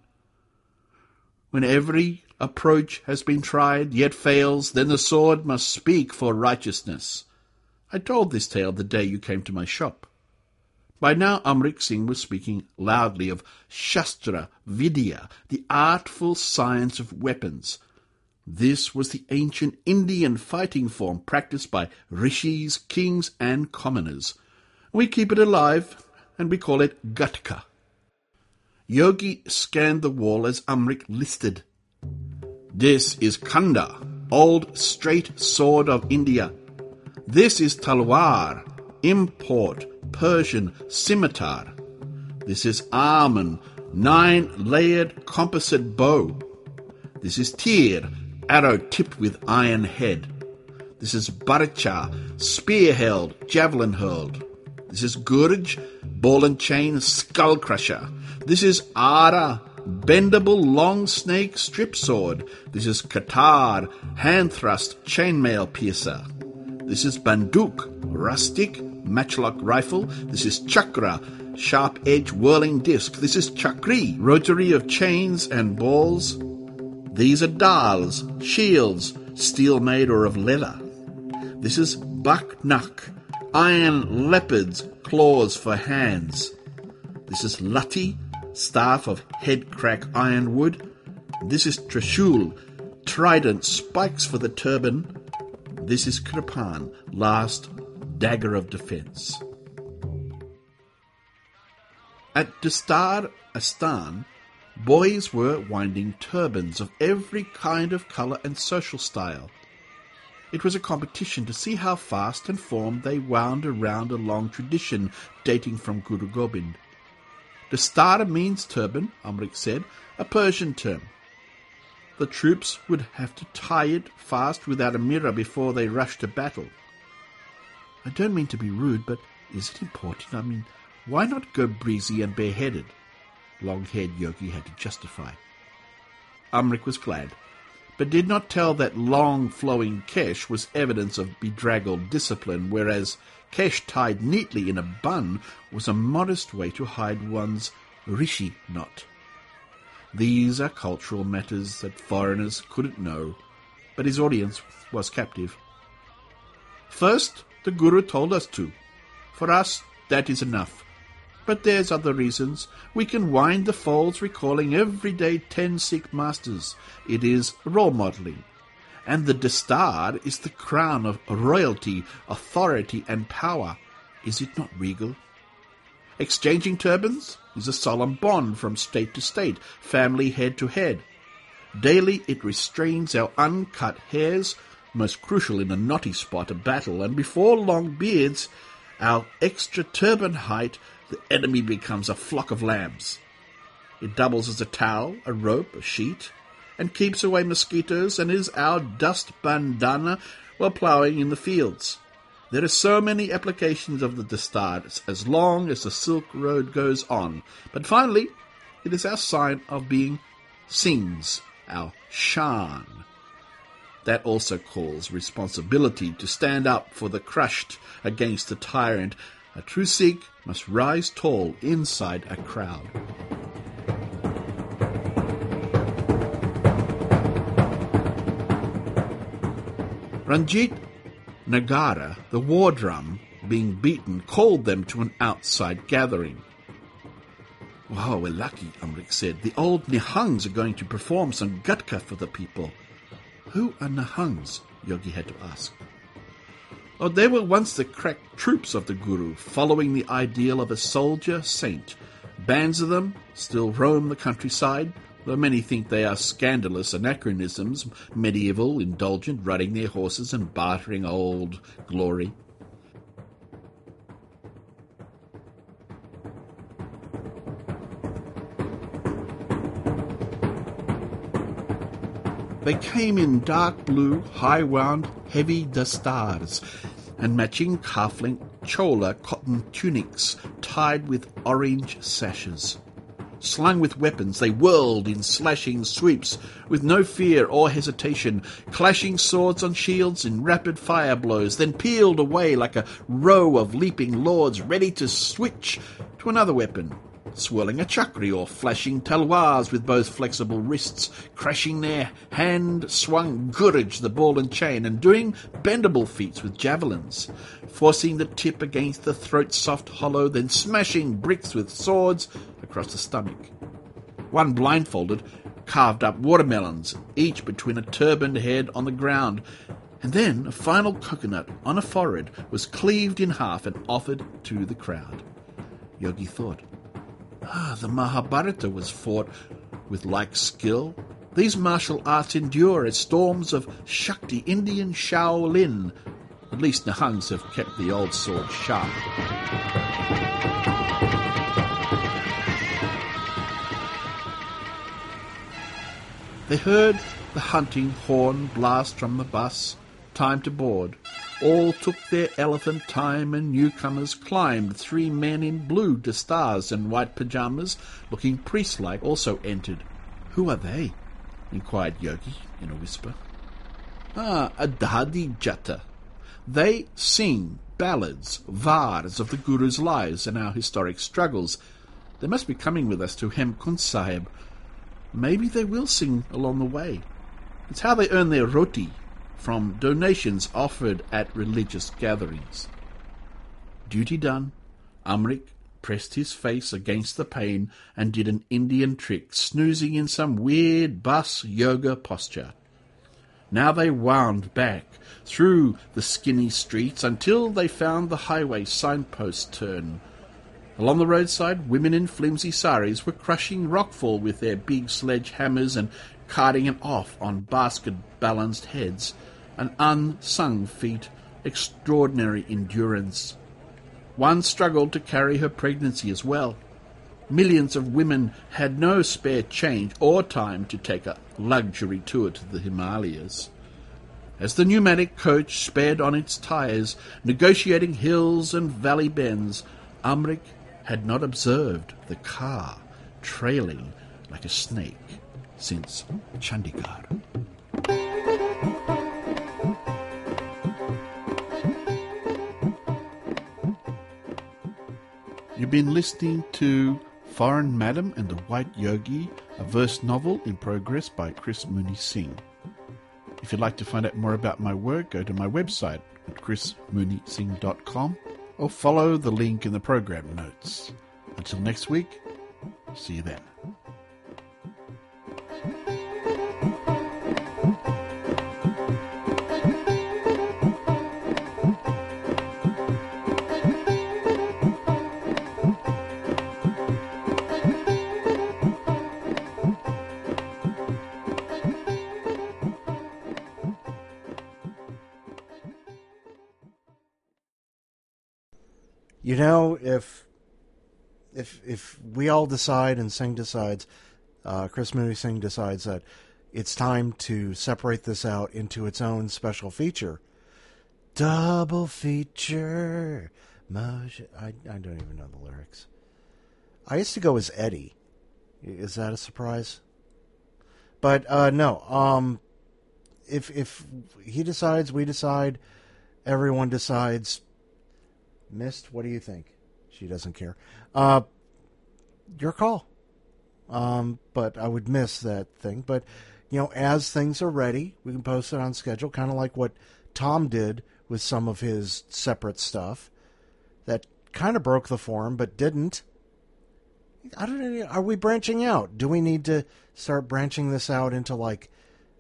When every approach has been tried, yet fails, then the sword must speak for righteousness. I told this tale the day you came to my shop. By now Amrik Singh was speaking loudly of Shastra Vidya, the artful science of weapons. This was the ancient Indian fighting form practiced by rishis, kings, and commoners. We keep it alive, and we call it Gatka. Yogi scanned the wall as Amrik listed. This is Khanda, old straight sword of India. This is Talwar, import, Persian scimitar. This is Armen, 9-layered composite bow. This is Tyr, arrow tipped with iron head. This is Baricha, spear held, javelin hurled. This is Gurj, ball and chain skull crusher. This is Ara, bendable long snake strip sword. This is Qatar, hand thrust chainmail piercer. This is Banduk, rustic matchlock rifle. This is Chakra, sharp edge whirling disc. This is Chakri, rotary of chains and balls. These are Dals, shields, steel made or of leather. This is Baknak, iron leopards, claws for hands. This is Lati, staff of head crack ironwood. This is Trishul, trident, spikes for the turban. This is Kripan, last dagger of defence. At Dastar Astan, boys were winding turbans of every kind of colour and social style. It was a competition to see how fast and formed they wound around a long tradition dating from Guru Gobind. Dastar means turban, Amrik said, a Persian term. The troops would have to tie it fast without a mirror before they rushed to battle. I don't mean to be rude, but is it important? I mean, why not go breezy and bareheaded? Long-haired Yogi had to justify. Amrik was glad, but did not tell that long flowing kesh was evidence of bedraggled discipline, whereas kesh tied neatly in a bun was a modest way to hide one's rishi knot. These are cultural matters that foreigners couldn't know, but his audience was captive. First, the Guru told us to. For us, that is enough. But there's other reasons. We can wind the folds recalling everyday 10 Sikh masters. It is role modelling. And the Dastar is the crown of royalty, authority and power. Is it not regal? Exchanging turbans is a solemn bond from state to state, family head to head. Daily it restrains our uncut hairs, most crucial in a knotty spot of battle, and before long beards, our extra turban height, the enemy becomes a flock of lambs. It doubles as a towel, a rope, a sheet, and keeps away mosquitoes, and is our dust bandana while ploughing in the fields. There are so many applications of the Dastar as long as the Silk Road goes on, but finally it is our sign of being Singhs, our Shan. That also calls responsibility to stand up for the crushed against the tyrant. A true Sikh must rise tall inside a crowd. Ranjit Nagara, the war drum, being beaten, called them to an outside gathering. Wow, we're lucky, Amrik said. The old Nihangs are going to perform some gutka for the people. Who are Nihangs? Yogi had to ask. Oh, they were once the crack troops of the Guru, following the ideal of a soldier saint. Bands of them still roam the countryside, though many think they are scandalous anachronisms, medieval, indulgent, riding their horses and bartering old glory. They came in dark blue, high-wound, heavy dastars, and matching calf-length chola cotton tunics tied with orange sashes. Slung with weapons, they whirled in slashing sweeps, with no fear or hesitation, clashing swords on shields in rapid fire blows, then peeled away like a row of leaping lords ready to switch to another weapon, swirling a chakri or flashing talwars with both flexible wrists, crashing their hand-swung gurj, the ball and chain, and doing bendable feats with javelins, forcing the tip against the throat's soft hollow, then smashing bricks with swords across the stomach. One blindfolded carved up watermelons, each between a turbaned head on the ground, and then a final coconut on a forehead was cleaved in half and offered to the crowd. Yogi thought, the Mahabharata was fought with like skill. These martial arts endure as storms of Shakti, Indian Shaolin. At least Nihangs have kept the old sword sharp. They heard the hunting horn blast from the bus. Time to board. All took their elephant time and newcomers climbed. 3 men in blue dastars and white pyjamas, looking priest-like, also entered. "Who are they?" inquired Yogi in a whisper. Adhadi Jata. They sing ballads, vars of the Guru's lives and our historic struggles. They must be coming with us to Hemkund Sahib. Maybe they will sing along the way. It's how they earn their roti, from donations offered at religious gatherings. Duty done, Amrik pressed his face against the pane and did an Indian trick, snoozing in some weird bus yoga posture. Now they wound back through the skinny streets until they found the highway signpost turn. Along the roadside, women in flimsy saris were crushing rockfall with their big sledgehammers and carting it off on basket-balanced heads. An unsung feat, extraordinary endurance. One struggled to carry her pregnancy as well. Millions of women had no spare change or time to take a luxury tour to the Himalayas. As the pneumatic coach sped on its tyres, negotiating hills and valley bends, Amrik had not observed the car trailing like a snake since Chandigarh. You've been listening to Foreign Madam and the White Yogi, a verse novel in progress by Chris Mooney Singh. If you'd like to find out more about my work, go to my website at chrismooneysingh.com or follow the link in the program notes. Until next week, see you then. You know, if we all decide and Singh decides, Chris Mooney Singh decides that it's time to separate this out into its own special feature, double feature. I don't even know the lyrics. I used to go as Eddie. Is that a surprise? But no. If he decides, we decide, everyone decides. Mist, what do you think? She doesn't care. Your call. But I would miss that thing. But, as things are ready, we can post it on schedule, kind of like what Tom did with some of his separate stuff that kind of broke the form, but didn't. I don't know. Are we branching out? Do we need to start branching this out into like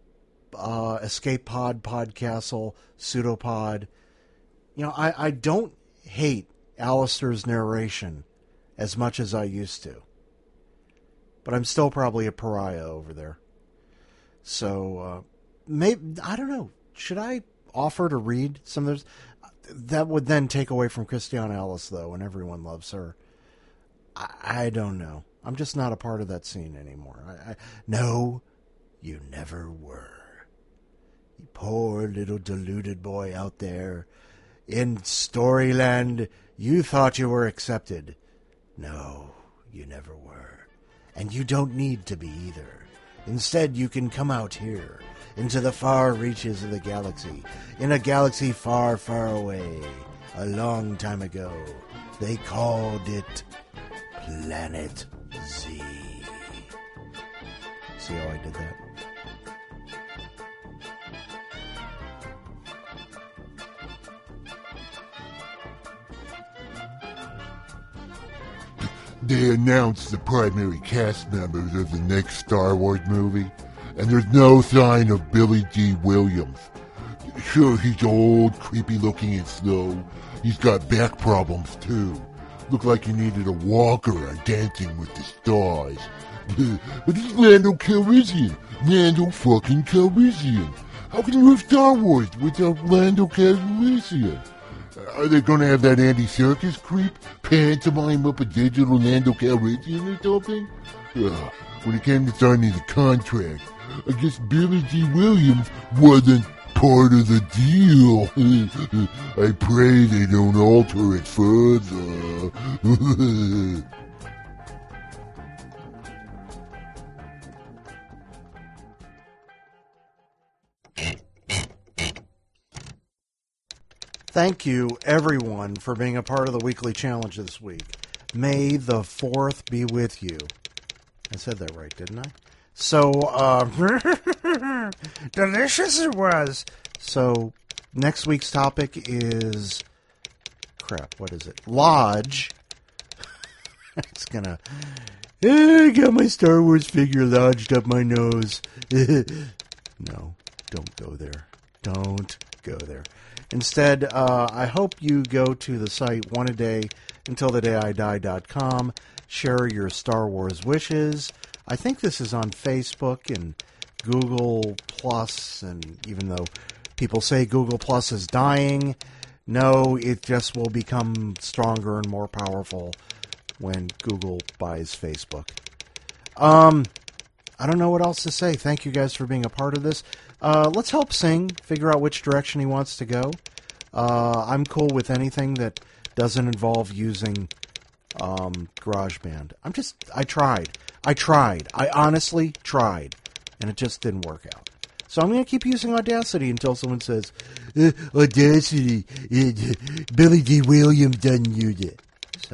Escape Pod, Podcastle, Pseudopod? I don't hate Alistair's narration as much as I used to. But I'm still probably a pariah over there. So, maybe, I don't know. Should I offer to read some of those? That would then take away from Christiane Ellis, though, and everyone loves her. I don't know. I'm just not a part of that scene anymore. No, you never were. You poor little deluded boy out there. In Storyland, you thought you were accepted. No, you never were. And you don't need to be either. Instead, you can come out here, into the far reaches of the galaxy. In a galaxy far, far away, a long time ago, they called it Planet Z. See how I did that? They announced the primary cast members of the next Star Wars movie, and there's no sign of Billy D. Williams. Sure, he's old, creepy-looking and slow. He's got back problems, too. Looked like he needed a walker on Dancing with the Stars. But he's Lando Calrissian. Lando fucking Calrissian. How can you have Star Wars without Lando Calrissian? Are they going to have that Andy Serkis creep pantomime up a digital Lando Calrissian or something? When it came to signing the contract, I guess Billy D. Williams wasn't part of the deal. I pray they don't alter it further. Thank you, everyone, for being a part of the weekly challenge this week. May the 4th be with you. I said that right, didn't I? So, delicious it was. So, next week's topic is... Crap, what is it? Lodge. It's gonna... I got my Star Wars figure lodged up my nose. No, don't go there. Don't go there. Instead, I hope you go to the site oneadayuntilthedayidie.com, share your Star Wars wishes. I think this is on Facebook and Google Plus, and even though people say Google Plus is dying, no, it just will become stronger and more powerful when Google buys Facebook. I don't know what else to say. Thank you guys for being a part of this. Let's help Sing figure out which direction he wants to go. I'm cool with anything that doesn't involve using GarageBand. I tried. I honestly tried, and it just didn't work out. So I'm going to keep using Audacity until someone says, Audacity, Billy D. Williams doesn't use it. So,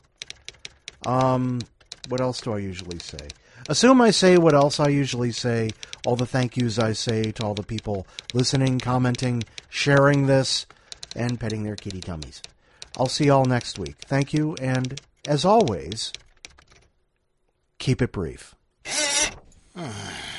what else do I usually say? Assume I say what else I usually say, all the thank yous I say to all the people listening, commenting, sharing this, and petting their kitty tummies. I'll see y'all next week. Thank you, and as always, keep it brief.